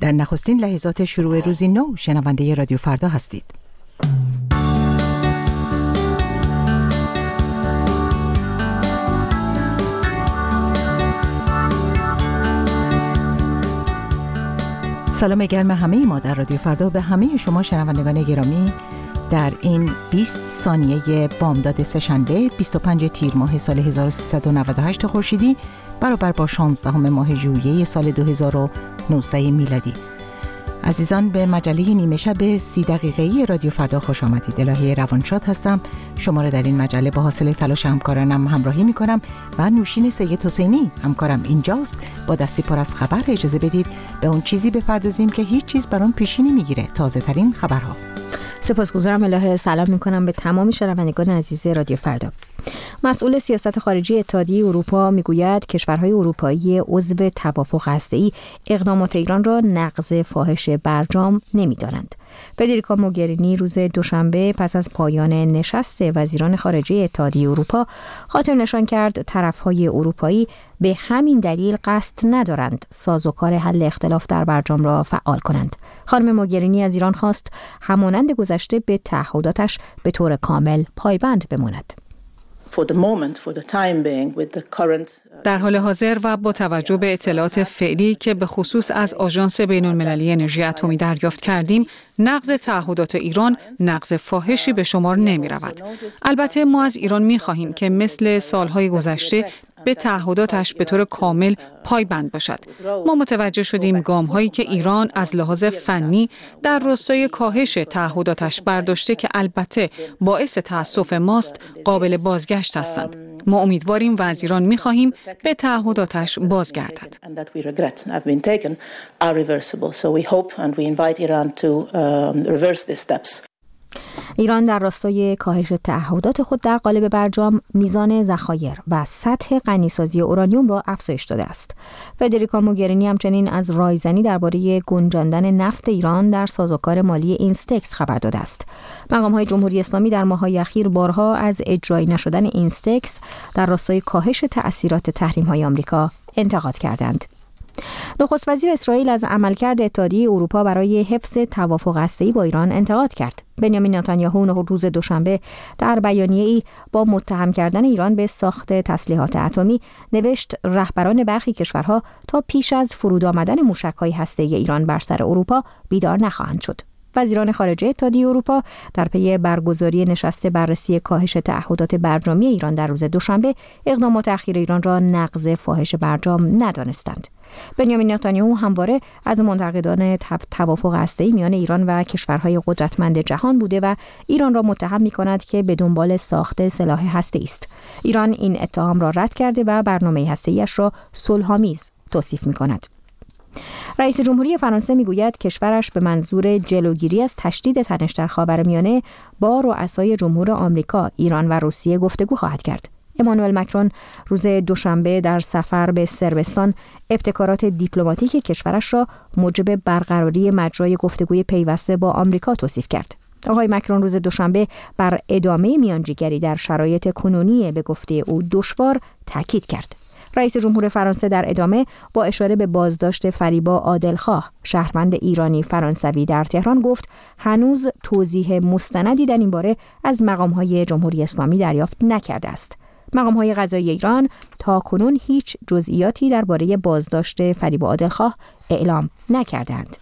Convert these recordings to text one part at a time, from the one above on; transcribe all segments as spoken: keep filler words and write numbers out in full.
در نخستین لحظات شروع روزی نو شنونده رادیو فردا هستید. سلام گرم همه ما در رادیو فردا به همه شما شنوندگان گرامی. در این بیست ثانیه بامداد سه‌شنبه بیست و پنج تیر ماه سال هزار و سیصد و نود و هشت خورشیدی برابر با شانزدهم ماه ژوئیه سال دو هزار و نوزده میلادی. عزیزان، به مجله نیمه شب سی دقیقه‌ای رادیو فردا خوش آمدید. الهی روانشاد هستم. شما را در این مجله با حاصل تلاش همکارانم همراهی می کنم و نوشین سید حسینی همکارم اینجاست. با دستی پر از خبر اجازه بدید به اون چیزی بپردازیم که هیچ چیز بر اون پیشی نمیگیره. تازه ترین خبرها. سپاسگزارم الهه. سلام میکنم به تمام شنوندگان عزیز رادیو فردا. مسئول سیاست خارجی اتحادیه اروپا میگوید کشورهای اروپایی عضو توافق هسته‌ای اقدامات ایران را نقض فاحش برجام نمی‌دانند. فدریکا موگرینی روز دوشنبه پس از پایان نشست وزیران خارجه اتحادیه اروپا خاطر نشان کرد طرفهای اروپایی به همین دلیل قصد ندارند سازوکار حل اختلاف در برجام را فعال کنند. خانم موگرینی از ایران خواست همانند گذشته به تعهداتش به طور کامل پایبند بماند. در حال حاضر و با توجه به اطلاعات فعلی که به خصوص از آژانس بین‌المللی انرژی اتمی دریافت کردیم، نقض تعهدات ایران نقض فاحشی به شمار نمی رود. البته ما از ایران می خواهیم که مثل سالهای گذشته به تعهداتش به طور کامل پایبند باشد. ما متوجه شدیم گام‌هایی که ایران از لحاظ فنی در راستای کاهش تعهداتش برداشته که البته باعث تأسف ماست قابل بازگشت هستند. ما امیدواریم و از ایران می‌خواهیم به تعهداتش بازگردد. ایران در راستای کاهش تعهدات خود در قالب برجام میزان ذخایر و سطح غنیسازی اورانیوم را افزایش داده است. فدریکا موگرینی همچنین از رایزنی درباره گنجاندن نفت ایران در سازوکار مالی اینستکس خبر داده است. مقام‌های جمهوری اسلامی در ماه‌های اخیر بارها از اجرایی نشدن اینستکس در راستای کاهش تأثیرات تحریم‌های آمریکا انتقاد کردند. نخست وزیر اسرائیل از عملکرد اتحادیه اروپا برای حفظ توافق هسته‌ای با ایران انتقاد کرد. بنیامین نتانیاهو روز دوشنبه در بیانیه‌ای با متهم کردن ایران به ساخت تسلیحات اتمی نوشت رهبران برخی کشورها تا پیش از فرود آمدن موشک‌های هسته‌ای ایران بر سر اروپا بیدار نخواهند شد. وزیران خارجه اتحادیه اروپا در پی برگزاری نشست بررسی کاهش تعهدات برجامی ایران در روز دوشنبه اقدامات اخیر ایران را نقض فاحش برجام ندانستند. بنیامین نتانیاهو همواره از منتقدان توافق هسته‌ای میان ایران و کشورهای قدرتمند جهان بوده و ایران را متهم می‌کند که به دنبال ساخت سلاح هسته‌ای است. ایران این اتهام را رد کرده و برنامه هسته‌ایش را صلح‌آمیز توصیف می‌کند. رئیس جمهوری فرانسه میگوید کشورش به منظور جلوگیری از تشدید تنش در خاورمیانه با رؤسای جمهور آمریکا، ایران و روسیه گفتگو خواهد کرد. امانوئل مکرون روز دوشنبه در سفر به صربستان ابتکارات دیپلماتیک کشورش را موجب برقراری مجرای گفتگوی پیوسته با آمریکا توصیف کرد. آقای مکرون روز دوشنبه بر ادامه میانجیگری در شرایط کنونی به گفته او دشوار تاکید کرد. رئیس جمهور فرانسه در ادامه با اشاره به بازداشت فریبا عادلخواه، شهروند ایرانی فرانسوی در تهران گفت هنوز توضیح مستندی در این باره از مقام‌های جمهوری اسلامی دریافت نکرده است. مقام‌های قضایی ایران تا کنون هیچ جزئیاتی درباره بازداشت فریبا عادلخواه اعلام نکردند.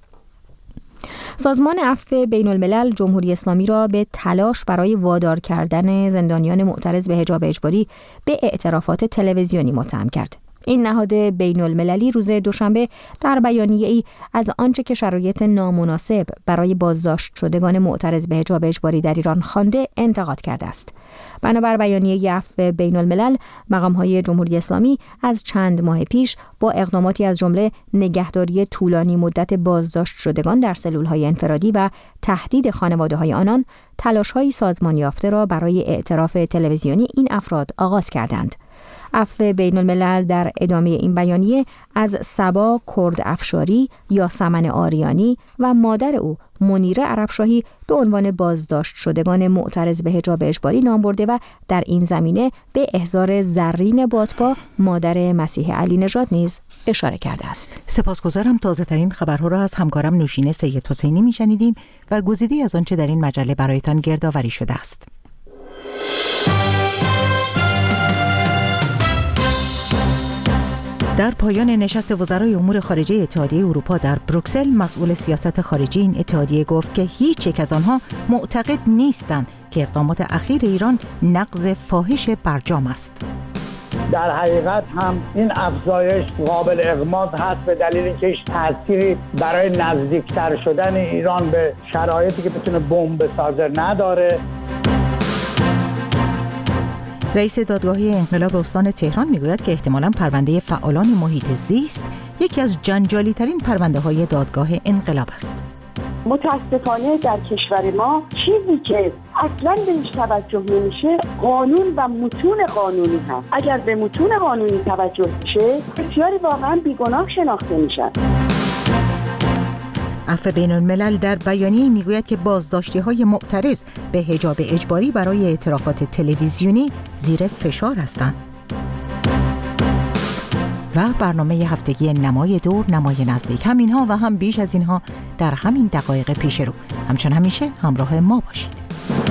سازمان عفو بین الملل جمهوری اسلامی را به تلاش برای وادار کردن زندانیان معترض به حجاب اجباری به اعترافات تلویزیونی متهم کرد. این نهاد بین المللی روز دوشنبه در بیانیه‌ای از آنچه که شرایط نامناسب برای بازداشت شدگان معترض به حجاب اجباری در ایران خوانده انتقاد کرده است. بنابر بیانیه عفو بین الملل، مقام‌های جمهوری اسلامی از چند ماه پیش با اقداماتی از جمله نگهداری طولانی مدت بازداشت شدگان در سلول‌های انفرادی و تهدید خانواده‌های آنان، تلاش‌های سازمان یافته را برای اعتراف تلویزیونی این افراد آغاز کردند. عفو بین الملل در ادامه این بیانیه از صبا کرد افشاری یا سمن آریانی و مادر او منیره عربشاهی به عنوان بازداشت شدگان معترض به حجاب اجباری نام برده و در این زمینه به احضار زرین باتپا مادر مسیح علی نژاد نیز اشاره کرده است. سپاسگزارم. تازه ترین خبرها را از همکارم نوشین سید حسینی میشنیدیم و گزیده‌ای از آنچه در این مجله برایتان گردآوری شده است. در پایان نشست وزرای امور خارجه اتحادیه اروپا در بروکسل، مسئول سیاست خارجی این اتحادیه گفت که هیچ یک از آنها معتقد نیستند که اقدامات اخیر ایران نقض فاحش برجام است. در حقیقت هم این افزایش قابل اغماض هست به دلیل اینکه هیچ تأثیری برای نزدیکتر شدن ایران به شرایطی که بتونه بمب بسازه نداره. رئیس دادگاهی انقلاب استان تهران میگوید که احتمالاً پرونده فعالان محیط زیست یکی از جنجالی ترین پرونده های دادگاه انقلاب است. متاسفانه در کشور ما چیزی که اصلاً بهش توجه نمیشه قانون و متون قانونی هست. اگر به متون قانونی توجه بشه بسیاری واقعاً بیگناه شناخته میشن. عفو بین الملل در بیانیه میگوید که بازداشتی‌های معترض به حجاب اجباری برای اعترافات تلویزیونی زیر فشار هستند. و برنامه هفتگی نمای دور، نمای نزدیک، هم اینها و هم بیش از اینها در همین دقایق پیش رو. همچون همیشه همراه ما باشید.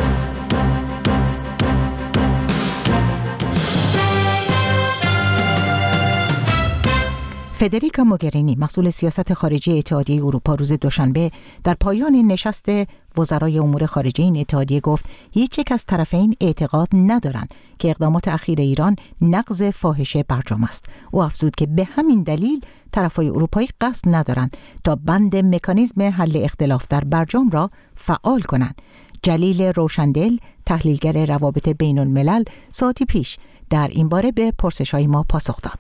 فدریکا موگرینی، مسئول سیاست خارجی اتحادیه اروپا، روز دوشنبه در پایان نشست وزرای امور خارجه این اتحادیه گفت هیچ یک از طرفین اعتقاد ندارند که اقدامات اخیر ایران نقض فاحش برجام است. او افزود که به همین دلیل طرفای اروپایی قصد ندارند تا بند مکانیزم حل اختلاف در برجام را فعال کنند. جلیل روشندل، تحلیلگر روابط بین الملل، ساعتی پیش در این باره به پرسش‌های ما پاسخ داد.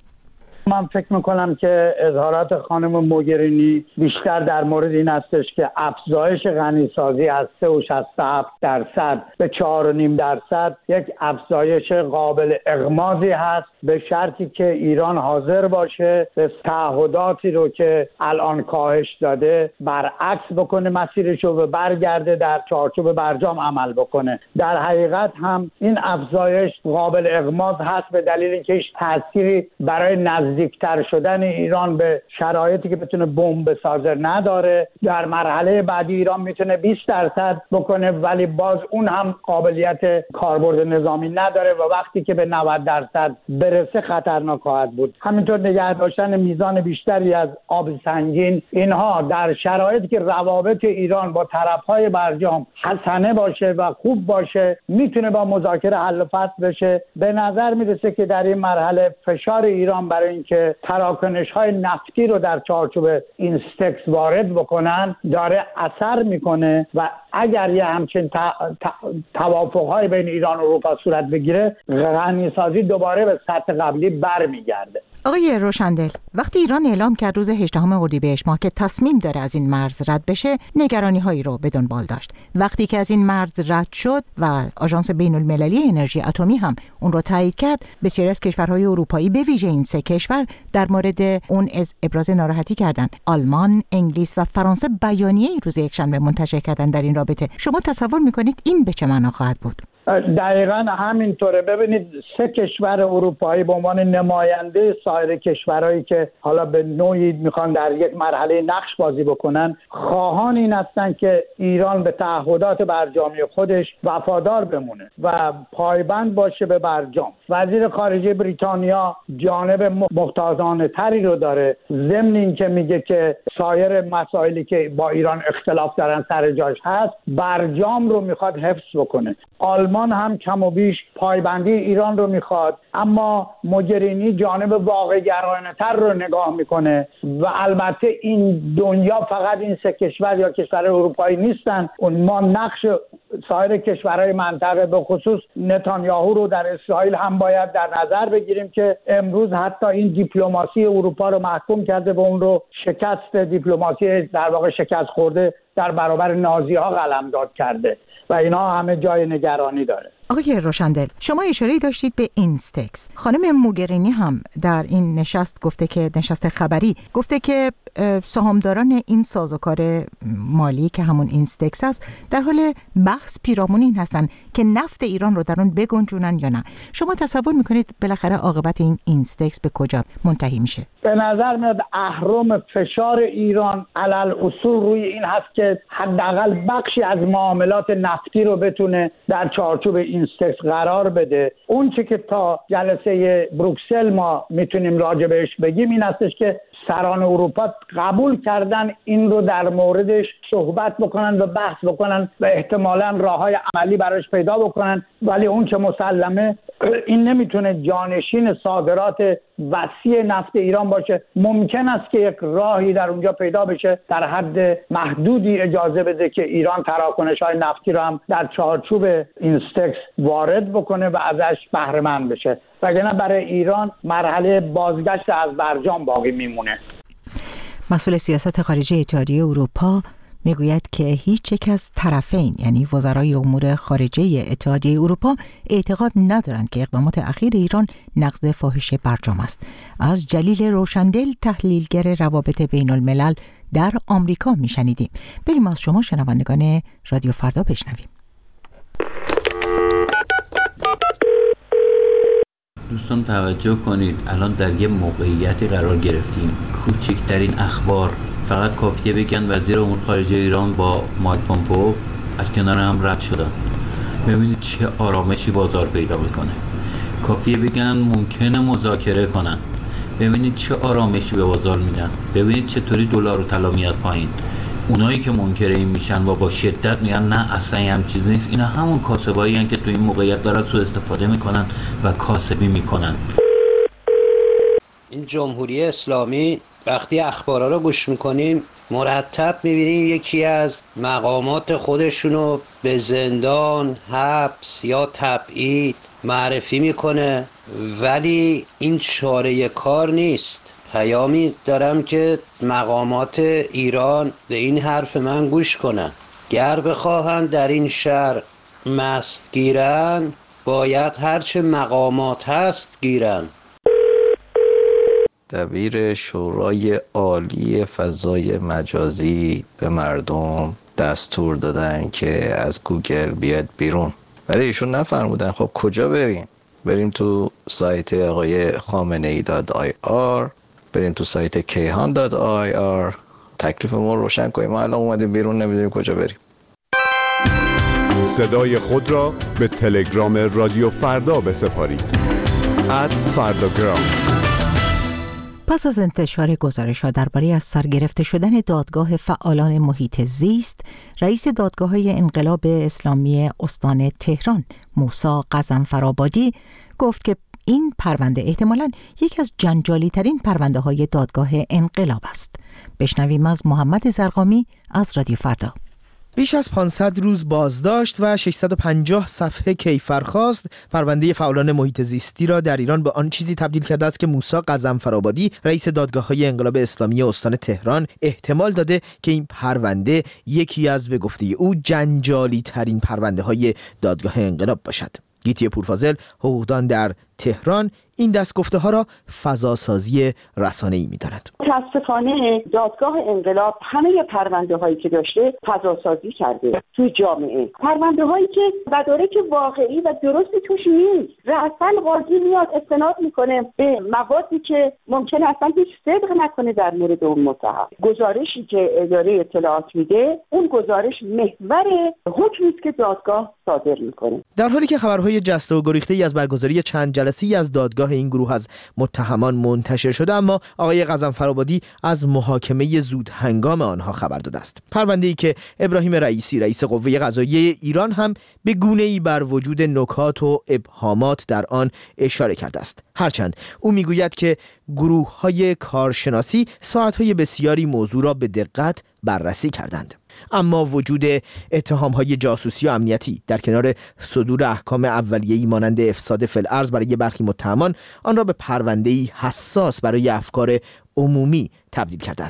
من فکر میکنم که اظهارات خانم موگرینی بیشتر در مورد این هستش که افزایش غنیسازی از سه و شصت و هفت درصد به چهار و نیم درصد یک افزایش قابل اغماضی هست، به شرطی که ایران حاضر باشه به تعهداتی رو که الان کاهش داده برعکس بکنه مسیرش رو و برگرده در چارچوب برجام عمل بکنه. در حقیقت هم این افزایش قابل اغماض هست به دلیل اینکه هیچ تأثیری برای نزدیکتر شدن ایران به شرایطی که بتونه بمب بسازه نداره. در مرحله بعدی ایران میتونه بیست درصد بکنه ولی باز اون هم قابلیت کاربرد نظامی نداره و وقتی که به نود درصد برسه خطرناک خواهد بود. همینطور نگه داشتن میزان بیشتری از آب سنگین، اینها در شرایطی که روابط ایران با طرفهای برجام حسنه باشه و خوب باشه میتونه با مذاکره حل و فصل بشه. به نظر میرسه که در این مرحله فشار ایران برای اینکه تراکنش‌های نفتی رو در چارچوب اینستکس وارد بکنن داره اثر میکنه و اگر یه همچین توافق‌های بین ایران و اروپا صورت بگیره غنیسازی دوباره به سطح قبلی برمیگرده. آقای روشندل، وقتی ایران اعلام کرد روز هجدهم اردیبهشت ماه که تصمیم داره از این مرز رد بشه، نگرانی‌هایی رو به دنبال داشت. وقتی که از این مرز رد شد و آژانس بین‌المللی انرژی اتمی هم اون رو تایید کرد، بسیاری از کشورهای اروپایی به ویژه این سه کشور در مورد اون از ابراز ناراحتی کردند. آلمان، انگلیس و فرانسه بیانیه‌ای روز یکشنبه منتشر کردن در این رابطه. شما تصور می‌کنید این به چه معنا خواهد بود؟ دقیقاً همینطوره. ببینید سه کشور اروپایی به عنوان نماینده سایر کشورهایی که حالا به نوعی میخوان در یک مرحله نقش بازی بکنن خواهان این هستن که ایران به تعهدات برجامی خودش وفادار بمونه و پایبند باشه به برجام. وزیر خارجه بریتانیا جانب محتاطانه تری رو داره، ضمن این که میگه که سایر مسائلی که با ایران اختلاف دارن سر جاش هست، برجام رو میخواد حفظ بکنه. آلمان هم کم و بیش پایبندی ایران رو میخواد، اما موگرینی جانب واقع گرایانه تر رو نگاه میکنه و البته این دنیا فقط این سه کشور یا کشور اروپایی نیستن. اون ما نقش سایر کشورهای منطقه به خصوص نتانیاهو رو در اسرائیل هم باید در نظر بگیریم که امروز حتی این دیپلماسی اروپا رو محکوم کرده و اون رو شکست دیپلماسی در واقع شکست خورده در برابر نازی ها قلمداد کرده و اینا همه جای نگرانی داره. آقای روشندل، شما اشاره داشتید به اینستکس. خانم موگرینی هم در این نشست گفته که نشست خبری گفته که سهامداران این سازوکار مالی که همون اینستکس است در حال بحث پیرامون این هستن که نفت ایران رو در اون بگنجونن یا نه. شما تصور میکنید بالاخره عاقبت این اینستکس به کجا منتهی میشه؟ به نظر میاد اهرم فشار ایران علل اصول روی این هست که حداقل بخشی از معاملات نفتی رو بتونه در چارچوب اینستکس قرار بده. اون چی که تا جلسه بروکسل ما میتونیم راجع بهش بگیم این هستش که سران اروپا قبول کردن این رو در موردش صحبت بکنن و بحث بکنن و احتمالاً راههای عملی براش پیدا بکنن، ولی اون که مسلمه این نمیتونه جانشین صادرات وسیع نفت ایران باشه. ممکن است که یک راهی در اونجا پیدا بشه در حد محدودی اجازه بده که ایران تراکنش‌های نفتی رو هم در چارچوب اینستکس وارد بکنه و ازش بهره مند بشه، وگرنه برای ایران مرحله بازگشت از برجام باقی میمونه. مسئول سیاست خارجی اتحادیه اروپا میگوید که هیچ یک از طرفین یعنی وزرای امور خارجه اتحادیه اروپا اعتقاد ندارند که اقدامات اخیر ایران نقض فاحش برجام است. از جلیل روشندل، تحلیلگر روابط بین الملل در آمریکا میشنیدیم. بریم از شما شنوندگان رادیو فردا بشنویم. دوستان توجه کنید، الان در یه موقعیتی قرار گرفتیم کوچکترین اخبار فقط کافیه بگن وزیر امور خارجه ایران با مایک پومپئو از کنار هم رد شدن. ببینید چه آرامشی بازار پیدا میکنه. کافیه بگن ممکنه مذاکره کنن، ببینید چه آرامشی به بازار میدن. ببینید چطوری دلار و طلا میاد پایین. اونایی که منکر این میشن و با شدت میگن نه اصلا هم چیز نیست، اینا همون کاسبایی هستن که تو این موقعیت دارن سوء استفاده میکنن و کاسبی میکنن. این جمهوری اسلامی وقتی اخبارا رو گوش میکنیم مرتب میبینیم یکی از مقامات خودشونو به زندان، حبس یا تبعید معرفی میکنه، ولی این چاره کار نیست. پیامی دارم که مقامات ایران به این حرف من گوش کنن. گر بخواهند در این شهر مست گیرن، باید هرچه مقامات هست گیرن. دبیر شورای عالی فضای مجازی به مردم دستور دادن که از گوگل بیاد بیرون. برای ایشون نفرمودن خب کجا بریم؟ بریم تو سایت آقای خامنه ای دات آی آر، بریم تو سایت کیهان دات آی آر. تکلیف ما روشن کنیم، ما الان اومدیم بیرون نمیدونیم کجا بریم. صدای خود را به تلگرام رادیو فردا بسپارید. ات فرداگرام. پس از انتشار گزارش‌ها درباره از سرگرفته شدن دادگاه فعالان محیط زیست، رئیس دادگاه‌های انقلاب اسلامی استان تهران موسی غضنفرآبادی گفت که این پرونده احتمالاً یکی از جنجالی‌ترین پرونده‌های دادگاه انقلاب است. بشنویم از محمد زرقامی از رادیو فردا. بیش از پانصد روز بازداشت و ششصد و پنجاه صفحه کیفرخواست پرونده فعالان محیط زیستی را در ایران به آن چیزی تبدیل کرده است که موسی غضنفرآبادی رئیس دادگاه‌های انقلاب اسلامی استان تهران احتمال داده که این پرونده یکی از به گفته او جنجالی ترین پرونده های دادگاه انقلاب باشد. گیتی پورفاضل، حقوقدان در تهران، این دستگفته ها را فضاسازی رسانه‌ای می‌داند. متاسفانه دادگاه انقلاب همه پرونده هایی که داشته فضاسازی کرده توی جامعه. پرونده هایی که مدارک واقعی و درستی توش نیست. رأساً قاضی میاد استناد میکنه به موادی که ممکنه اصلا هیچ صدق نکنه در مورد اون متهم. گزارشی که اداره اطلاعات میده، اون گزارش محور حکمی است که دادگاه صادر میکنه. در حالی که خبرهای جسته و گریخته‌ای از برگزاری چند جلسه‌ای از دادگاه این گروه از متهمان منتشر شده، اما آقای غضنفرآبادی از محاکمه زود هنگام آنها خبر داده است. پرونده‌ای که ابراهیم رئیسی رئیس قوه قضاییه ایران هم به گونه‌ای بر وجود نکات و ابهامات در آن اشاره کرده است. هرچند او میگوید که گروه‌های کارشناسی ساعت‌های بسیاری موضوع را به دقت بررسی کردند، اما وجود اتهام‌های جاسوسی و امنیتی در کنار صدور احکام اولیه‌ای مانند افساد فی‌الارض برای برخی متهمان آن را به پرونده‌ای حساس برای افکار عمومی تبدیل کرده است.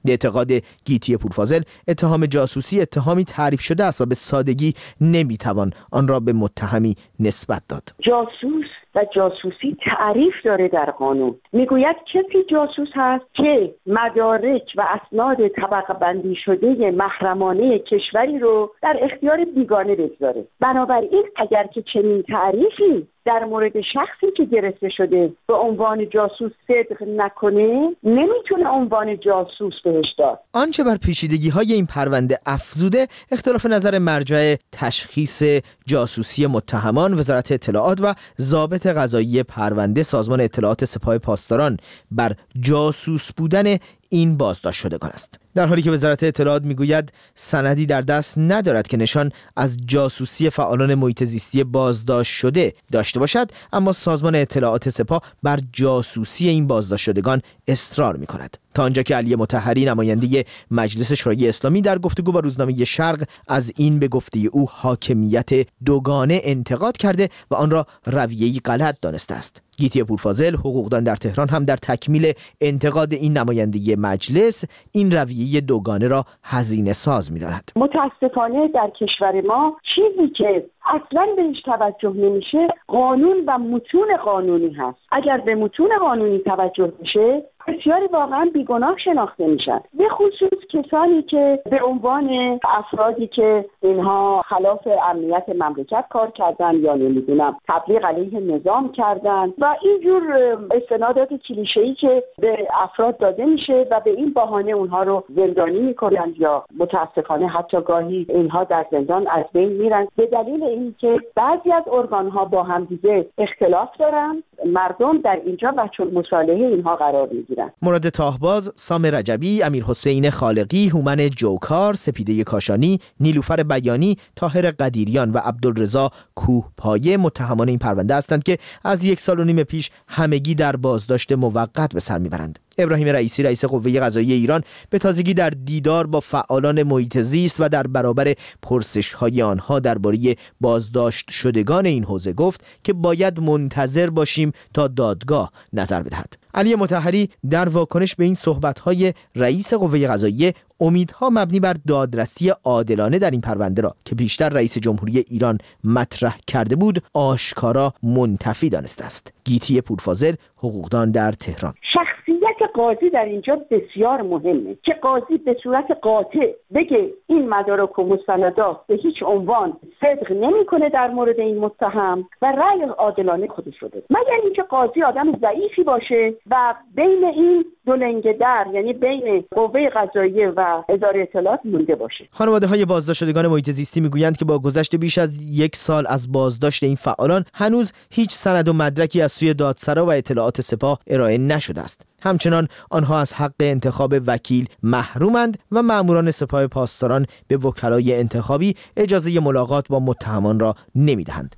به اعتقاد گیتی پورفاضل اتهام جاسوسی اتهامی تعریف شده است و به سادگی نمیتوان آن را به متهمی نسبت داد. جاسوس و جاسوسی تعریف داره در قانون. میگوید کسی جاسوس هست که مدارک و اسناد طبقه بندی شده محرمانه کشوری رو در اختیار بیگانه بگذاره. بنابراین اگر که چنین تعریفی در مورد شخصی که گرفته شده به عنوان جاسوس صدق نکنه، نمیتونه عنوان جاسوس بهش داد. آنچه بر پیچیدگی‌های این پرونده افزوده اختلاف نظر مرجع تشخیص جاسوسی متهمان، وزارت اطلاعات و ضابط قضایی پرونده سازمان اطلاعات سپاه پاسداران بر جاسوس بودن این بازداشت شدگان است. در حالی که وزارت اطلاعات میگوید سندی در دست ندارد که نشان از جاسوسی فعالان محیط زیستی بازداشت شده داشته باشد، اما سازمان اطلاعات سپاه بر جاسوسی این بازداشت شدگان اصرار می‌کند. تا آنجا که علی مطهری نماینده مجلس شورای اسلامی در گفتگو با روزنامه شرق از این به گفته او حاکمیت دوگانه انتقاد کرده و آن را رویه‌ای غلط دانسته است. گیتی پورفاضل حقوقدان در تهران هم در تکمیل انتقاد این نماینده مجلس این رویه دوگانه را هزینه ساز می‌داند. متاسفانه در کشور ما چیزی که اصلا بهش توجه نمیشه قانون و متون قانونی هست. اگر به متون قانونی توجه بشه بسیاری واقعا بیگناه شناخته میشن، به خصوص کسانی که به عنوان افرادی که اینها خلاف امنیت مملکت کار کردن یا نمیدونم تبلیغ علیه نظام کردن و اینجور استنادات کلیشه‌ای که به افراد داده میشه و به این بهانه اونها رو زندانی میکنن یا متاسفانه حتی گاهی اینها در زندان از بین میرن به دلیل اینکه بعضی از ارگان‌ها با هم دیگه اختلاف دارن. مردم در اینجا بچه مصالحه اینها قرار میگیرن. مراد تاهباز، سام رجبی، امیر حسین خالقی، هومن جوکار، سپیده کاشانی، نیلوفر بیانی، طاهر قدیریان و عبدالرضا کوهپایه متهمان این پرونده هستند که از یک سال و نیم پیش همگی در بازداشت موقت به سر میبرند. ابراهیم رئیسی رئیس قوه قضاییه ایران به تازگی در دیدار با فعالان محیط زیست و در برابر پرسش‌های آنها درباره بازداشت شدگان این حوزه گفت که باید منتظر باشیم تا دادگاه نظر بدهد. علی مطهری در واکنش به این صحبت‌های رئیس قوه قضاییه امیدها مبنی بر دادرسی عادلانه در این پرونده را که بیشتر رئیس جمهوری ایران مطرح کرده بود آشکارا منتفی دانسته است. گیتی پورفاضل، حقوقدان در تهران. شخصیت قاضی در اینجا بسیار مهمه که قاضی به صورت قاطع بگه این مدارک و مستندات به هیچ عنوان صدق نمیکنه در مورد این متهم و رأی عادلانه خودش رو بده، مگر اینکه قاضی آدم ضعیفی باشه و بین این دو لنگه در یعنی بین قوه قضاییه و اداره اطلاعات مونده باشه. خانواده های بازداشت شدگان محیط زیستی میگویند که با گذشت بیش از یک سال از بازداشت این فعالان هنوز هیچ سند و مدرکی از سوی دادسرا و اطلاعات سپاه ارائه نشده است. همچنان آنها از حق انتخاب وکیل محرومند و ماموران سپاه پاسداران به وکلای انتخابی اجازه ملاقات با متهمان را نمیدهند.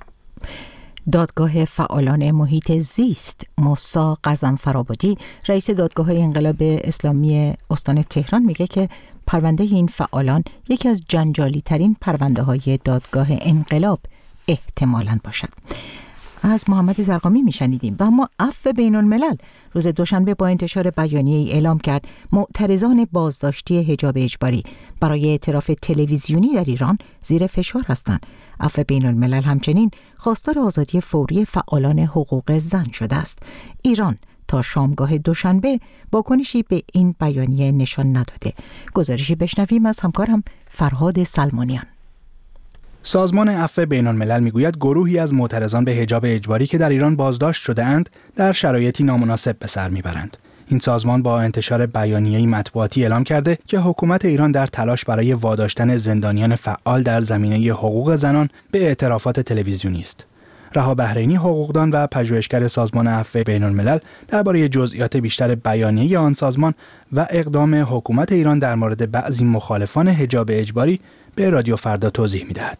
دادگاه فعالان محیط زیست موسی غضنفرآبادی رئیس دادگاه انقلاب اسلامی استان تهران میگه که پرونده این فعالان یکی از جنجالی ترین پرونده های دادگاه انقلاب احتمالاً باشد. از محمد زرقامی میشنیدیم. و اما عفو بین الملل روز دوشنبه با انتشار بیانیه‌ای اعلام کرد معترضان بازداشتی حجاب اجباری برای اعتراف تلویزیونی در ایران زیر فشار هستند. عفو بین الملل همچنین خواستار آزادی فوری فعالان حقوق زن شده است. ایران تا شامگاه دوشنبه واکنشی به این بیانیه نشان نداده. گزارشی بشنویم از همکارم فرهاد سلمانیان. سازمان عفو بین‌الملل میگوید گروهی از معترضان به حجاب اجباری که در ایران بازداشت شده‌اند در شرایطی نامناسب به سر میبرند. این سازمان با انتشار بیانیه‌ای مطبوعاتی اعلام کرده که حکومت ایران در تلاش برای واداشتن زندانیان فعال در زمینه حقوق زنان به اعترافات تلویزیونی است. رها بحرینی، حقوقدان و پژوهشگر سازمان عفو بین‌الملل درباره جزئیات بیشتر بیانیه آن سازمان و اقدام حکومت ایران در مورد بعضی مخالفان حجاب اجباری به رادیو فردا توضیح می‌دهد.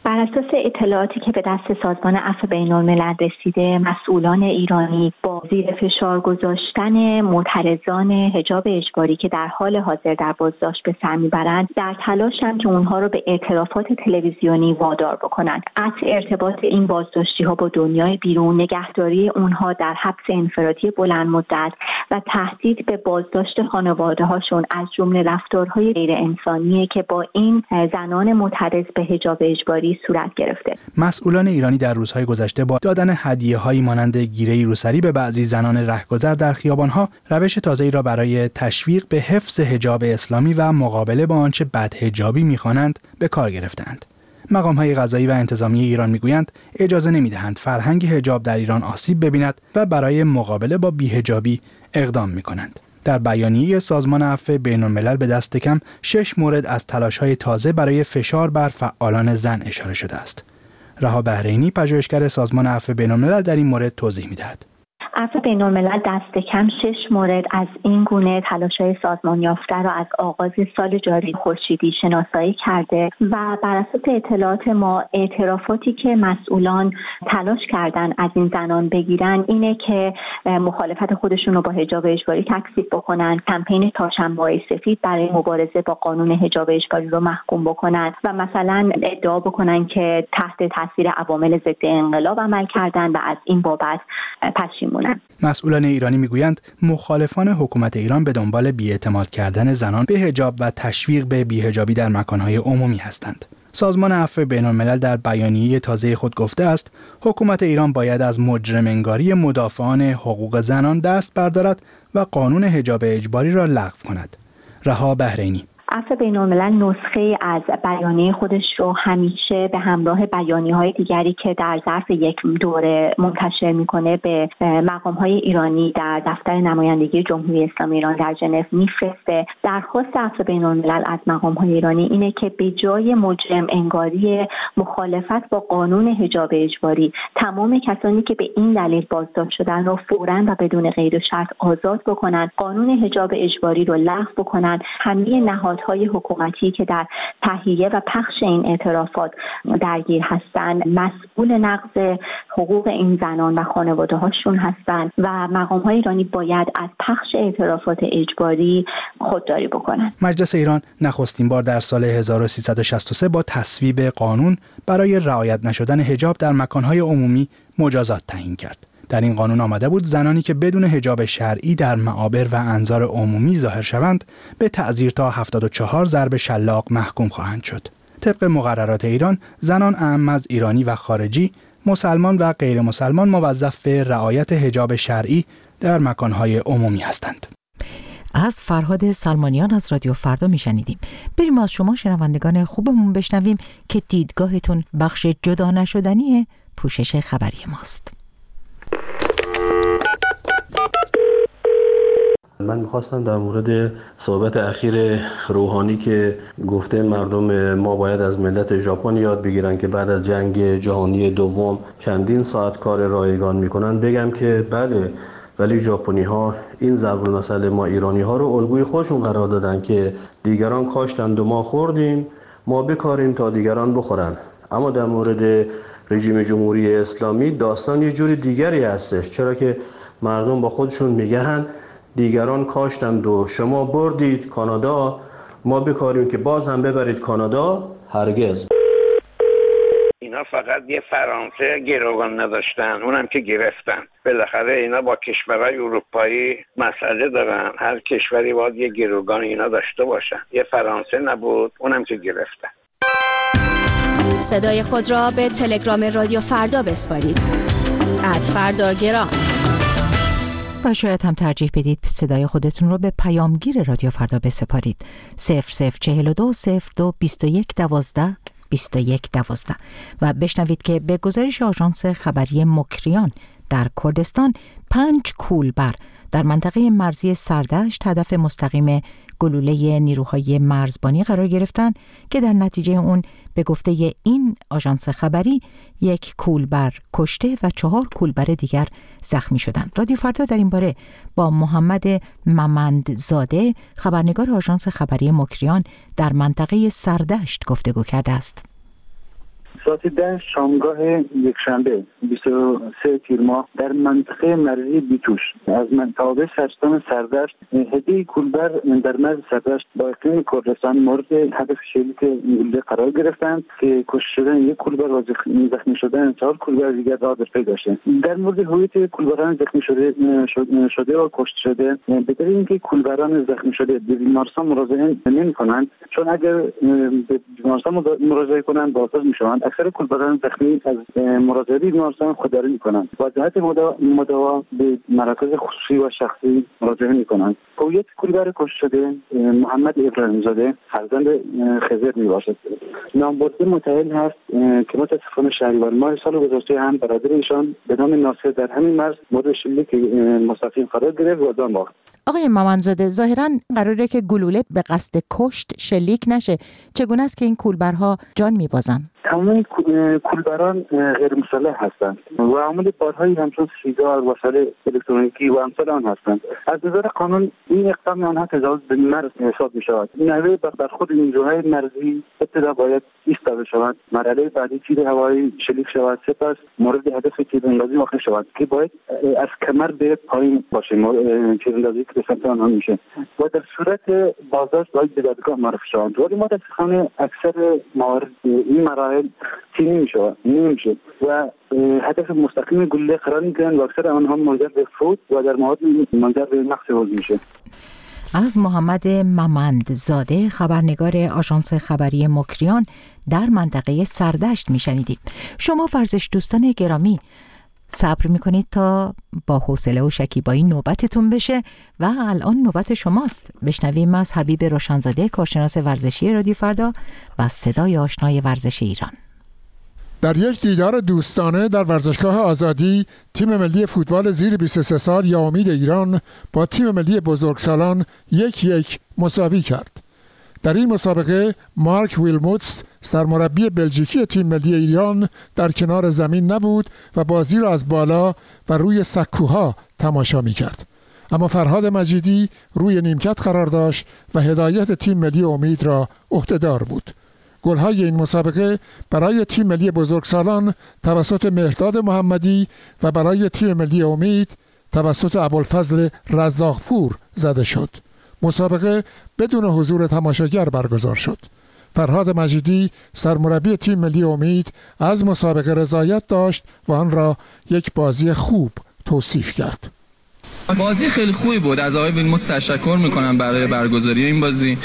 بر اساس اطلاعاتی که به دست سازمان عفو بین‌الملل رسیده، مسئولان ایرانی با زیر فشار گذاشتن معترضان حجاب اجباری که در حال حاضر در بازداشت به سر میبرند، در تلاشند که اونها رو به اعترافات تلویزیونی وادار بکنند. قطع ارتباط این بازداشتی ها با دنیای بیرون، نگهداری اونها در حبس انفرادی بلند مدت و تهدید به بازداشت خانواده هاشون از جمله رفتارهای غیر انسانیه که با این زنان معترض به حجاب اجباری صورت گرفته. مسئولان ایرانی در روزهای گذشته با دادن هدیه‌هایی مانند گیره روسری به بعضی زنان رهگذر در خیابان‌ها، روش تازه‌ای را برای تشویق به حفظ حجاب اسلامی و مقابله با آنچه بدحجابی می‌خوانند به کار گرفتند. مقام‌های قضایی و انتظامی ایران می‌گویند اجازه نمی‌دهند فرهنگ حجاب در ایران آسیب ببیند و برای مقابله با بی‌حجابی اقدام می‌کنند. در بیانیه سازمان عفو بین‌الملل به دست کم شش مورد از تلاش‌های تازه برای فشار بر فعالان زن اشاره شده است. رها بحرینی، پژوهشگر سازمان عفو بین‌الملل، در این مورد توضیح می‌دهد. عفو بین‌الملل دست کم شش مورد از این گونه تلاش‌های سازمان یافته را از آغاز سال جاری خورشیدی شناسایی کرده و بر اساس اطلاعات ما اعترافاتی که مسئولان تلاش کردن از این زنان بگیرن اینه که مخالفت خودشون رو با حجاب اجباری تکذیب بکنن، کمپین تاشنبه‌های سفید برای مبارزه با قانون حجاب اجباری رو محکوم بکنن و مثلا ادعا بکنن که تحت تاثیر عوامل ضد انقلاب عمل کردن و از این بابت پشیمون. مسئولان ایرانی میگویند مخالفان حکومت ایران به دنبال بی‌اعتماد کردن زنان به حجاب و تشویق به بی‌حجابی در مکانهای عمومی هستند. سازمان عفو بین‌الملل در بیانیه تازه خود گفته است حکومت ایران باید از مجرم‌انگاری مدافعان حقوق زنان دست بردارد و قانون حجاب اجباری را لغو کند. رها بحرینی: عفو بین‌الملل نسخه از بیانیه خودش رو همیشه به همراه بیانیه‌های دیگری که در ظرف یک دوره منتشر میکنه به مقام‌های ایرانی در دفتر نمایندگی جمهوری اسلامی ایران در ژنو میفرسته. درخواست عفو بین‌الملل از مقام‌های ایرانی اینه که به جای مجرم انگاری مخالفت با قانون حجاب اجباری، تمام کسانی که به این دلیل بازداشت شدن رو فوراً و بدون قید و شرط آزاد بکنن، قانون حجاب اجباری رو لغو بکنن. همه نهاد های حکومتی که در تهیه و پخش این اعترافات درگیر هستند مسئول نقض حقوق این زنان و خانواده هاشون هستند و مقام های ایرانی باید از پخش اعترافات اجباری خودداری بکنند. مجلس ایران نخستین بار در سال هزار و سیصد و شصت و سه با تصویب قانون برای رعایت نشدن حجاب در مکانهای عمومی مجازات تعیین کرد. در این قانون آمده بود زنانی که بدون حجاب شرعی در معابر و انظار عمومی ظاهر شوند به تعزیر تا هفتاد و چهار ضرب شلاق محکوم خواهند شد. طبق مقررات ایران، زنان اعم از ایرانی و خارجی، مسلمان و غیر مسلمان موظف به رعایت حجاب شرعی در مکانهای عمومی هستند. از فرهاد سلمانیان از رادیو فردا میشنیدیم. بریم از شما شنوندگان خوبمون بشنویم که دیدگاهتون بخش جدا نشدنی پوشش خبری ماست. من میخواستم در مورد صحبت اخیر روحانی که گفته مردم ما باید از ملت ژاپن یاد بگیرن که بعد از جنگ جهانی دوم چندین ساعت کار رایگان میکنن بگم که بله، ولی ژاپنی ها این ضرب المثل ما ایرانی ها رو الگوی خودشون قرار دادن که دیگران کاشتند و ما خوردیم، ما بکاریم تا دیگران بخورن. اما در مورد رژیم جمهوری اسلامی داستان یه جوری دیگری هستش، چرا که مردم با خودشون میگن دیگران کاشتند و شما بردید کانادا، ما بکاریم که باز هم ببرید کانادا. هرگز. اینا فقط یه فرانسه گروگان نداشتن، اونم که گرفتن. بالاخره اینا با کشورهای اروپایی مسئله دارن، هر کشوری باید یه گروگان اینا داشته باشن. یه فرانسه نبود، اونم که گرفتن. صدای خود را به تلگرام رادیو فردا بسپارید. ات فردا گرام. و شاید هم ترجیح بدید صدای خودتون رو به پیامگیر رادیو فردا بسپارید. صفر صفر چهل و دو صفر دو بیست و یک دوازده بیست و یک دوازده و بشنوید که به گزارش آژانس خبری مکریان در کردستان پنج کولبر در منطقه مرزی سردشت هدف مستقیم گلوله نیروهای مرزبانی قرار گرفتند که در نتیجه اون به گفته این آژانس خبری یک کولبر کشته و چهار کولبر دیگر زخمی شدند. رادیو فردا در این باره با محمد ممندزاده خبرنگار آژانس خبری مکریان در منطقه سردشت گفتگو کرده است. ساعت ده شامگاه یکشنبه بیست و سه تیر ماه در منطقه مرزی بیتوش از منطقه سرستان سردشت هدیه کولبر در مرز سردشت با اقلیم کردستان مورد هدف شلیک گلوله قرار گرفتند که کشته شدن یک کولبر و زخمی شدن چهار کولبر دیگر را در پی داشته. در مورد هویت کولبران زخمی شده شده و کشته شده به دلیل اینکه کولبران زخمی شده به بیمارستان مراجعه نمی‌کنند، چون اگر به بیمارستان مراجعه کنند بازداشت می‌شوند. اکثر کولبران زخمی از مراجعه بیمارستان خودداری می‌کنند و جهت مداوا به مراکز خصوصی و شخصی مراجعه می‌کنند. هویت کولبر کشته شده محمد ابراهیم زاده فرزند خضر میباشد. نامبرده متأهل هست که متاسفانه شهریور ماه سال گذشته هم برادر ایشان به نام ناصر در همین مرز مورد شلیک مستقیم قرار گرفت و جان باخت. آقای مامانزاده، ظاهراً قراره که گلوله به قصد کشت شلیک نشه. چگونه است که این کولبرها جان میبازند؟ تمام کولبران غیر مسلح هستند و عامل بارهایی همچون سیگار، وسایل الکترونیکی و امثال آن هستند. از نظر قانون این اقدام آنها تجاوز به مرز حساب می شود. نحوه برخورد نیروهای مرزی ابتدا باید ایستاده شود، مرحله بعدی تیر هوایی شلیک شود، سپس مورد هدف تیراندازی واقع شود که باید از کمر به پایین باشه، تیراندازی که به سمت آنها میشه و در صورت بازداشت باید به دادگاه معرفی شوند. ولی متاسفانه اکثر موارد این مراحل چی نمیشه نمیشه و هدف مستقیم گلوله قرار میگیرند و اکثر آنها منجر به فوت و در موارد منجر به نقص وزن میشه. از محمد مامندزاده، خبرنگار آژانس خبری مکریان در منطقه سردشت میشنیدید. شما ورزش دوستان گرامی صبر میکنید تا با حوصله و شکیبایی نوبتتون بشه و الان نوبت شماست. بشنویم از حبیب روشنزاده، کارشناس ورزشی رادیو فردا و صدای آشنای ورزش ایران. در یک دیدار دوستانه در ورزشگاه آزادی، تیم ملی فوتبال زیر بیست و سه سال یا امید ایران با تیم ملی بزرگسالان یک یک مساوی کرد. در این مسابقه مارک ویلموتس، سرمربی بلژیکی تیم ملی ایران، در کنار زمین نبود و بازی را از بالا و روی سکوها تماشا می کرد. اما فرهاد مجیدی روی نیمکت قرار داشت و هدایت تیم ملی امید را عهده‌دار بود. گل‌های این مسابقه برای تیم ملی بزرگسالان توسط مهرداد محمدی و برای تیم ملی امید توسط ابوالفضل رزاقپور زده شد. مسابقه بدون حضور تماشاگر برگزار شد. فرهاد مجیدی، سرمربی تیم ملی امید، از مسابقه رضایت داشت و آن را یک بازی خوب توصیف کرد. بازی خیلی خوبی بود. از آقای ویلموتس تشکر میکنم برای برگزاری این بازی.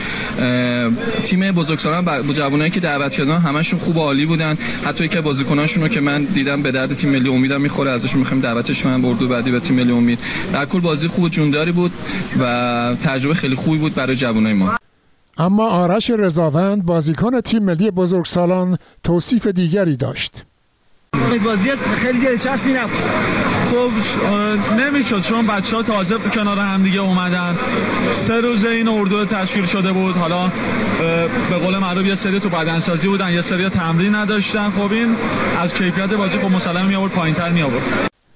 تیم بزرگسالان با جوانایی که دعوت کردن همشون خوب و عالی بودن. حتی که بازیکناشون رو که من دیدم به درد تیم ملی امیدم میخوره، ازشون میخوایم دعوتش کنم اردو بعدی به تیم ملی امید. در کل بازی خوب و جونداری بود و تجربه خیلی خوبی بود برای جوانای ما. اما آرش رضاوند، بازیکن تیم ملی بزرگسالان، توصیف دیگری داشت. بازی خیلی دلچسبی نبود. خب نمیشد چون بچه‌ها تازه کنار هم دیگه اومدن. سه روز این اردو تشکیل شده بود. حالا به قول معروف یه سری تو بدنسازی بودن، یه سری تمرین نداشتن. خب این از کیفیت بازی خب مسلماً می آورد پایین‌تر می آورد.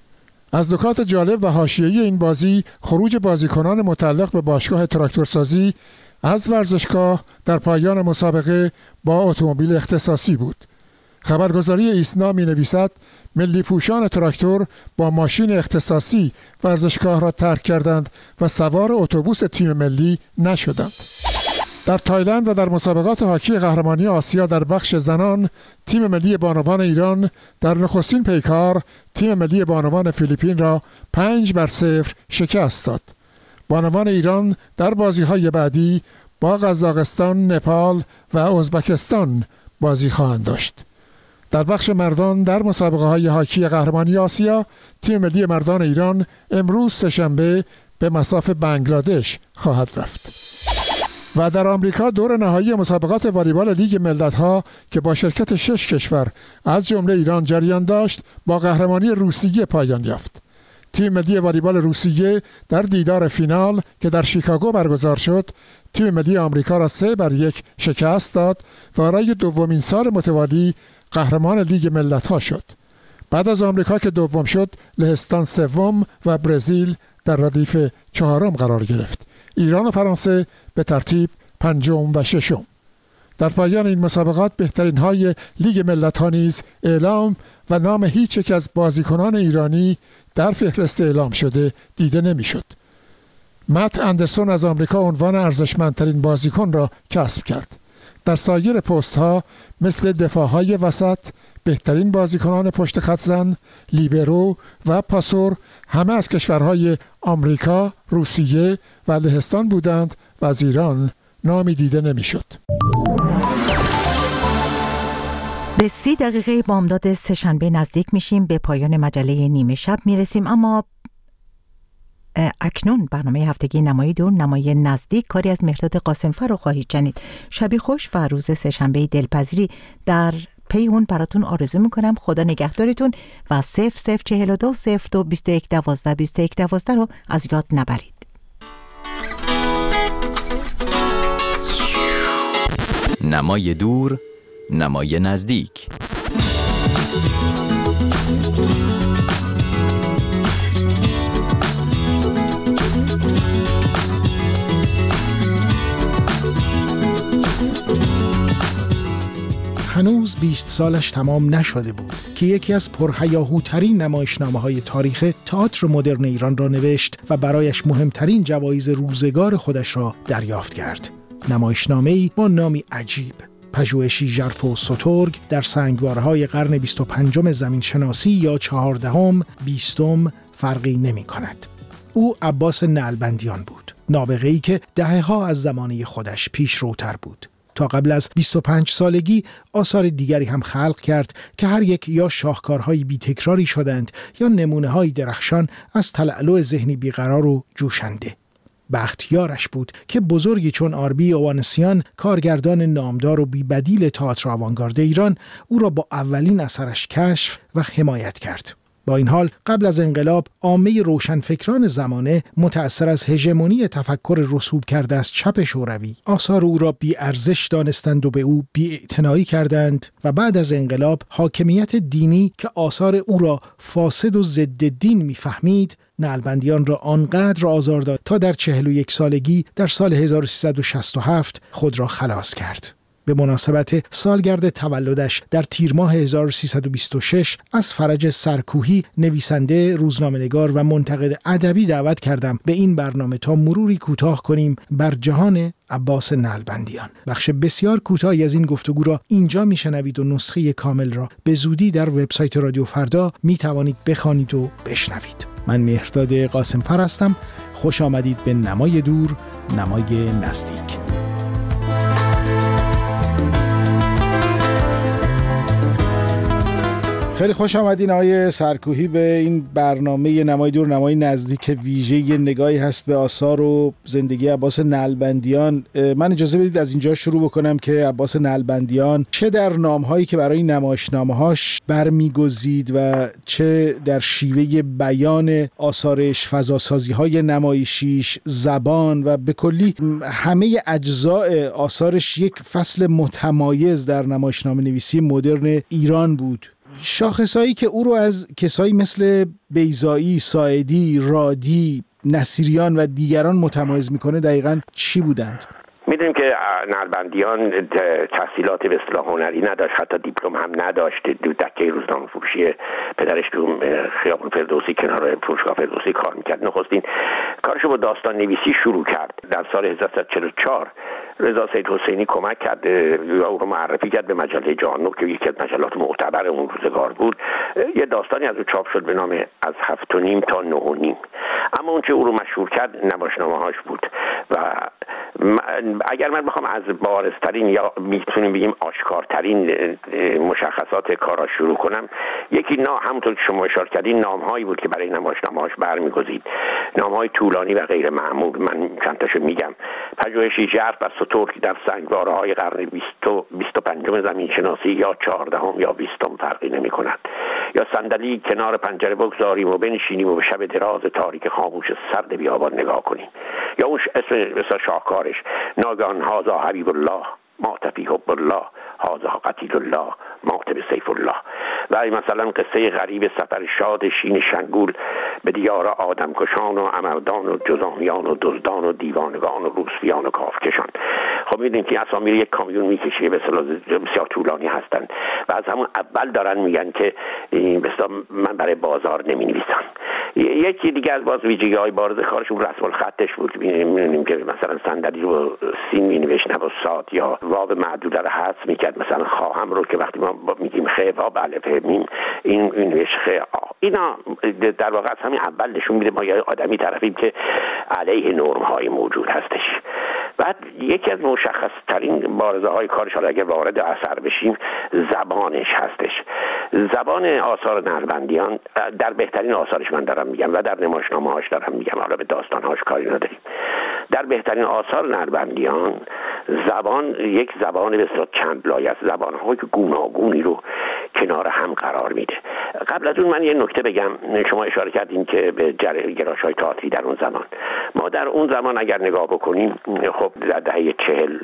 از نکات جالب و حاشیه‌ای این بازی، خروج بازیکنان متعلق به باشگاه تراکتورسازی از ورزشگاه در پایان مسابقه با اتومبیل اختصاصی بود. خبرگزاری ایسنا می نویسد ملی پوشان تراکتور با ماشین اختصاصی ورزشگاه را ترک کردند و سوار اتوبوس تیم ملی نشدند. در تایلند و در مسابقات هاکی قهرمانی آسیا در بخش زنان، تیم ملی بانوان ایران در نخستین پیکار تیم ملی بانوان فیلیپین را پنج بر صفر شکست داد. بانوان ایران در بازی‌های بعدی با قزاقستان، نپال و ازبکستان بازی خواهند داشت. در بخش مردان در مسابقه های هاکی قهرمانی آسیا، تیم ملی مردان ایران امروز سه‌شنبه به مصاف بنگلادش خواهد رفت. و در آمریکا دور نهایی مسابقات والیبال لیگ ملت‌ها که با شرکت شش کشور از جمله ایران جریان داشت، با قهرمانی روسیه پایان یافت. تیم ملی والیبال روسیه در دیدار فینال که در شیکاگو برگزار شد، تیم ملی آمریکا را سه بر یک شکست داد و برای دومین سال متوالی قهرمان لیگ ملت‌ها شد. بعد از آمریکا که دوم شد، لهستان سوم و برزیل در ردیف چهارم قرار گرفت. ایران و فرانسه به ترتیب پنجم و ششم. در پایان این مسابقات بهترین های لیگ ملت‌ها نیز اعلام و نام هیچ یک از بازیکنان ایرانی در فهرست اعلام شده دیده نمی‌شد. مت اندرسون از آمریکا عنوان ارزشمندترین بازیکن را کسب کرد. در سایر پست ها مثل دفاعهای وسط، بهترین بازیکنان پشت خط زن، لیبرو و پاسور همه از کشورهای آمریکا، روسیه و لهستان بودند و از ایران نامی دیده نمی‌شد. به سی دقیقه بامداد سه‌شنبه نزدیک میشیم، به پایان مجله نیمه شب میرسیم، اما اکنون برنامه هفتگی نمای دور نمای نزدیک کاری از مهرداد قاسمفر رو خواهید شنید. شبی خوش و روز سه‌شنبه دلپذیری در پی اون براتون آرزو میکنم. خدا نگهدارتون و صفر صفر چهل و دو صفر دو بیست و یک دوازده بیست و یک دوازده رو از یاد نبرید. نمای دور نمای نزدیک. هنوز بیست سالش تمام نشده بود که یکی از پرهیاهوترین نمایشنامه‌های تاریخ تئاتر مدرن ایران را نوشت و برایش مهمترین جوایز روزگار خودش را دریافت کرد. نمایشنامه‌ای با نامی عجیب، پژوهشی ژرف و سترگ در سنگوارهای قرن بیست و پنجم زمینشناسی یا چهاردهم، بیستم فرقی نمی کند. او عباس نعلبندیان بود، نابغه‌ای که دهه‌ها از زمانه خودش پیشروتر بود. تا قبل از بیست و پنج سالگی آثار دیگری هم خلق کرد که هر یک یا شاهکارهای بی تکراری شدند یا نمونه‌های درخشان از تلألؤ ذهنی بیقرار و جوشنده. بختیارش بود که بزرگی چون آربی اوانسیان، کارگردان نامدار و بی‌بدیل تئاتر آوانگارد ایران، او را با اولین اثرش کشف و حمایت کرد. با این حال قبل از انقلاب عامه روشنفکران زمانه متأثر از هژمونی تفکر رسوب کرده از چپ شوروی آثار او را بی ارزش دانستند و به او بی‌اعتنایی کردند و بعد از انقلاب حاکمیت دینی که آثار او را فاسد و ضد دین می‌فهمید نعلبندیان را آنقدر آزار داد تا در چهل و یک سالگی در سال هزار و سیصد و شصت و هفت خود را خلاص کرد. به مناسبت سالگرد تولدش در تیر ماه هزار و سیصد و بیست و شش از فرج سرکوهی، نویسنده، روزنامه‌نگار و منتقد ادبی دعوت کردم به این برنامه تا مروری کوتاه کنیم بر جهان عباس نعلبندیان. بخش بسیار کوتاهی از این گفتگو را اینجا میشنوید و نسخه کامل را به زودی در وبسایت رادیو فردا میتوانید بخوانید و بشنوید. من مهرداد قاسمفر هستم. خوش آمدید به نمای دور نمای نزدیک. خیلی خوش آمدین آقای سرکوهی به این برنامه نمای دور نمای نزدیک ویژه. یه نگاهی هست به آثار و زندگی عباس نعلبندیان. من اجازه بدید از اینجا شروع بکنم که عباس نعلبندیان چه در نامهایی که برای نمایشنامه‌هاش برمیگزید و چه در شیوه بیان آثارش، فضاسازی‌های نمایشیش، زبان و به کلی همه اجزاء آثارش یک فصل متمایز در نمایشنامه نویسی مدرن ایران بود. شاخصایی که او رو از کسایی مثل بیضایی، ساعدی، رادی، نصیریان و دیگران متمایز میکنه دقیقاً چی بودند؟ میدونیم که نعلبندیان تحصیلات به اصطلاح هنری نداشت، حتی دیپلم هم نداشت. دو دکه روزنامه فروشی پدرش تو خیابون فردوسی کنار فروشگاه فردوسی کار میکرد. نخستین کارشو با داستان نویسی شروع کرد. در سال هزار و سیصد و چهل و چهار رضا سید حسینی کمک کرد یا او رو معرفی کرد به مجله جهان که یکی از مجلات معتبر اون روزگار بود. یه داستانی از او چاپ شد به نام از هفت و نیم تا نه و نیم. اما اون چه او رو مشهور کرد نمایشنامه‌هاش بود و اگر من بخوام از بارزترین یا میتونیم بگیم آشکارترین مشخصات کاراش شروع کنم، یکی نا همونطور که شما اشاره کردین نامهایی بود که برای نمایشنامه‌هاش برمیگزید، نامهای طولانی و غیر معمول. من چند تاشو میگم. پژوهشی ژرف و سترگ در سنگواره‌های قرن بیست و پنجم زمینشناسی یا چهاردهم یا بیستم فرقی نمی‌کند، یا صندلی کنار پنجره بگذاریم و بنشینیم و به شب دراز تاریک خاموش سرد بیابان نگاه کنیم، یا اون اسم مثلا شاهکارش ناگهان هازا حبیب الله مات فی حب الله هازا قتیل الله مات به سیف الله. و مثلا قصه غریب سفر شاد شین شنگول به دیار آدم کشان و امردان و جزامیان و دزدان و دیوانگان و روسفیان و کافکشان. خب می‌بینید که اسامی یک کامیون میکشه به اصطلاح بسیار طولانی هستند و از همون اول دارن میگن که به اصطلاح من برای بازار نمی‌نویسم. یکی دیگه از باز ویژگی‌های بارز کارشون رسم الخطش بود. می‌بینیم که مثلا صندلی رو سین می‌نوشت نه با صاد، یا واو معدوده رو حذف می‌کرد، مثلا خواهم رو که وقتی ما میگیم خ و الف میم این این نوشت خ آ. اینا در واقع از همین اول نشون میده ما یه آدمی طرفیم که علیه نرم‌های موجود هستش. بعد یکی از مشخص ترین بارزه های کارش، حالا اگر وارد اثر بشیم، زبانش هستش. زبان آثار نقشبندیان در بهترین آثارش من دارم میگم و در نمایشنامه هاش دارم میگم، حالا به داستان هاش کاری نداریم. در بهترین آثار نقشبندیان زبان یک زبان به اصطلاح چند لایه است، زبان های گوناگونی رو کنار هم قرار میده. قبل از اون من یه نکته بگم، شما اشاره کردین که به گرایش های تئاتری در اون زمان. ما در اون زمان اگر نگاه بکنیم، خب در دهه چهل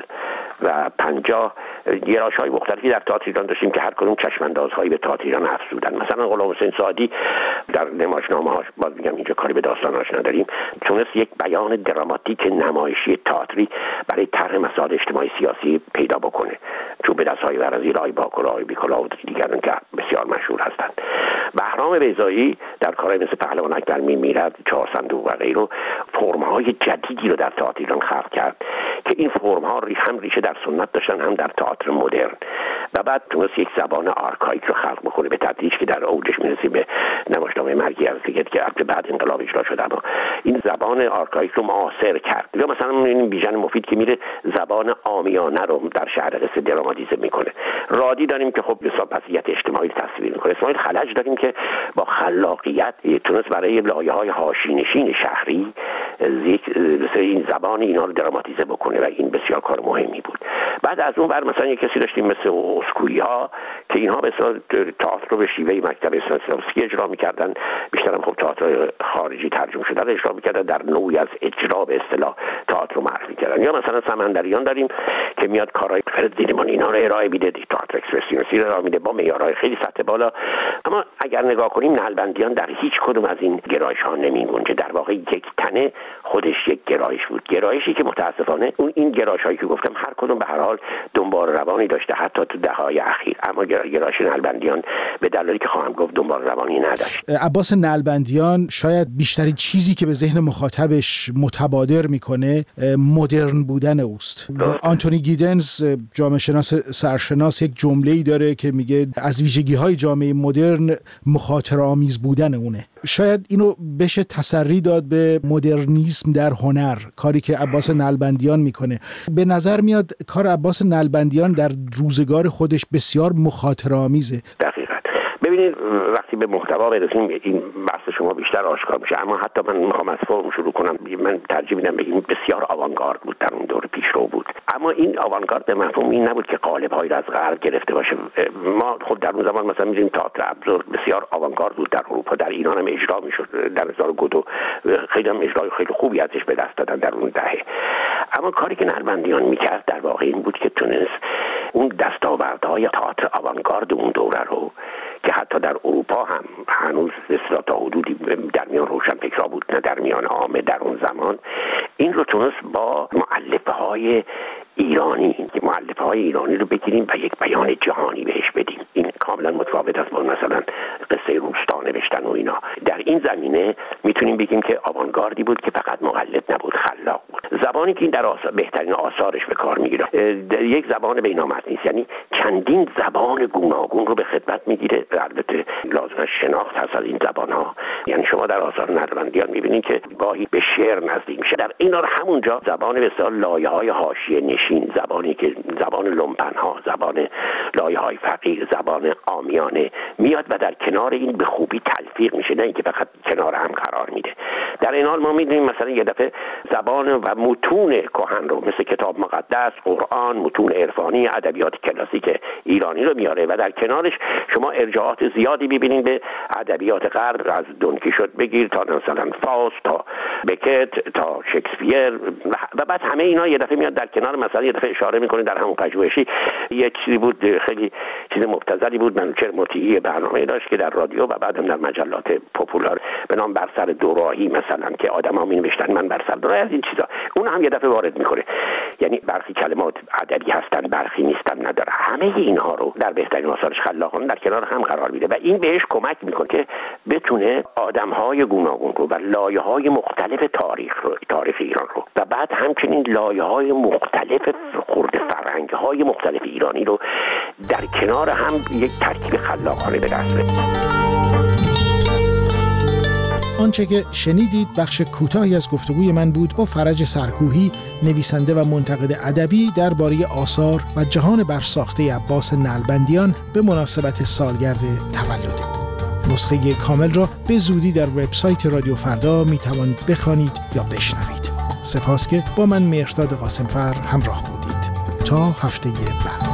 و پنجاه گرایش های مختلفی در تئاتر ایران داشتیم که هر کدوم چشم‌اندازهایی به تئاتر ایران افزودن. مثلا غلام حسین سعدی در نمایشنامه‌هاش، باز میگم اینجا کاری به داستاناش نداریم، تونست یک بیان دراماتیک نمایشی تئاتری برای طرح مسائل اجتماعی سیاسی پیدا بکنه. چون به دست‌های ورزی رای باکلاه بیکلاه و دیگران که بسیار مشهور هستند. بهرام بیضایی در کارهای مثل پهلوان اکبر میمیرد، چهار صندوق و غیره فرم‌های جدیدی رو در تئاتر ایران خلق کرد که این فرم‌ها هم ریشه در سنت داشتن هم در تئاتر مدرن، و بعد تونست یک زبان آرکایک رو خلق بکنه به تدریج که در اوجش میرسیم به نمایشنامه مرگی از دیگه که البته بعد انقلاب اجرا شد، اما این زبان آرکایک رو معاصر کرد. یا مثلا این بیژن مفید که میره زبان عامیانه رو در شهر قصه دراماتیزه میکنه. رادی داریم که خب حساب وضعیت اجتماعی تصویر میکنه. اسماعیل خلج داریم که با خلاقیت تونست برای لایه‌های حاشیه‌نشین شهری یک این زبان اینا رو دراماتیزه بکنه و این بسیار کار مهمی بود. بعد از اون بر مثلا یک کسی داشتیم مثل اسکویی که اینها به اصطلاح تئاتر رو به شیوه مکتب استانسلافسکی اجرا می‌کردن، بیشتر هم خب تئاتر خارجی ترجمه شده رو اجرا می‌کردن، در نوعی از اجرا به اصطلاح تئاتر رو معرفی کردن. یا مثلا سمندریان داریم که میاد کارهای فرد زیرمان اینا رو ارائه میده، تئاتر اکسپرسیونیستی رو ارائه میده با معیارهای خیلی سطح بالا. اما اگر نگاه کنیم نلبندیان در هیچ کدوم از این گرایش‌ها نمی‌گنجه، در واقع یک تنه خودش یک گرایش بود، گرایشی که متاسفانه اون این گرایش‌هایی که گفتم هر کدوم به هر حال دنبال روانی داشته، حتی تو دهه‌های اخیر، اما گرایش نلبندیان به دلایلی که خواهم گفت دنبال روانی نداشت. عباس نلبندیان شاید بیشترین چیزی که به ذهن مخاطبش متبادر میکنه مدرن بودن اوست. آنتونی گیدنز جامعه شناس سرشناس یک جمله‌ای داره که میگه از ویژگی‌های جامعه مدرن مخاطره‌آمیز بودن اونه. شاید اینو بشه تسری داد به مدرنیسم در هنر، کاری که عباس نلبندیان میکنه. به نظر میاد کار عباس نلبندیان در روزگار خودش بسیار مخاطره‌آمیزه. دقیقاً. ببینید وقتی به محتوا برسیم این بحث شما بیشتر آشکار میشه، اما حتی من میخوام از فرم شروع کنم. من ترجیح میدم بگیم بسیار آوانگارد بود، در اون دوره پیشرو بود، اما این آوانگارد به مفهوم این نبود که قالب‌هایی را از غرب گرفته باشه. ما خود در اون زمان مثلا می‌دونیم تئاتر ابزورد بسیار آوانگارد بود در اروپا، در ایران هم اجرا میشد، در هزار گودو خیلی هم اجرای خیلی خوبی ازش به دست دادن در اون دهه. اما کاری که نلبندیان میکرد در واقع این بود که تونست اون دستاوردهای تئاتر آوانگارد اون دوره رو که حتی در اروپا هم هنوز اصلا تا حدودی در میان روشنفکرها بود نه در میان عامه در اون زمان، این رو تونست با مؤلفه‌های ایرانی که مؤلفه‌های ایرانی رو بگیریم و یک بیان جهانی بهش بدیم. این کاملا متفاوت است با مثلا قصه روستا نوشتن و اینا. در این زمینه میتونیم بگیم که آوانگاردی بود که فقط مقلد نبود، خلاق بود. زبانی که این در آثار بهترین آثارش به کار میگیره یک زبان بین‌آمدنی است، یعنی چندین زبان گوناگون رو به خدمت میگیره. البته لازم شناخت هست از این زبان‌ها، یعنی شما در آثار نلبندیان میبینید که گاهی به شعر نزدیک میشه، در این حال همونجا زبان بسیار لایه‌های حاشیه نشین، زبانی که زبان لومپن‌ها، زبان لایه‌های فقیر، زبان عامیانه میاد و در کنار این به خوبی تلفیق میشه، نه اینکه فقط کنار هم قرار میده. در این حال ما می‌بینیم مثلا یه دفعه زبان و متون کهن رو مثل کتاب مقدس، قرآن، متون عرفانی، ادبیات کلاسیک ایرانی رو میاره و در کنارش شما ارجاعات زیادی می‌بینید به ادبیات غرب، از دون کیشوت بگیر تا مثلا فاست تا بکت تا شکسپیر و بعد همه اینا یه دفعه میاد در کنار، مثلا یه دفعه اشاره میکنه در همون پژوهشی یه چیزی بود، خیلی چیز مبتذلی بود، منوچهر مطیعی برنامه داشت که در رادیو و بعدم در مجلات پاپولار به نام بر سر دوراهی، مثلا که آدم‌ها می‌نوشتن من بر سر دوراهی، از این چیزا اون هم یه دفعه وارد میکنه. یعنی برخی کلمات ادبی هستن برخی نیستن، نداره. همه اینها رو در بهترین آثارش خلاقانه در کنار هم قرار میده و این بهش کمک میکنه که بتونه آدم‌های گوناگون رو و لایه‌های مختلف تاریخ رو تاریخ ایران رو و بعد همچنین لایه‌های مختلف خورده فرهنگ‌های مختلف ایرانی رو در کنار هم یک ترکیب خلاقانه به دست بیاره. آنچه که شنیدید بخش کوتاهی از گفتگوی من بود با فرج سرکوهی، نویسنده و منتقد ادبی درباره آثار و جهان برساخته عباس نلبندیان به مناسبت سالگرد تولد او. نسخه کامل را به زودی در وبسایت رادیو فردا می توانید بخوانید یا بشنوید. سپاس که با من مهرداد قاسمفر همراه بودید. تا هفته بعد.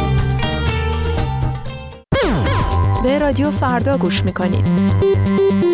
به رادیو فردا گوش میکنید.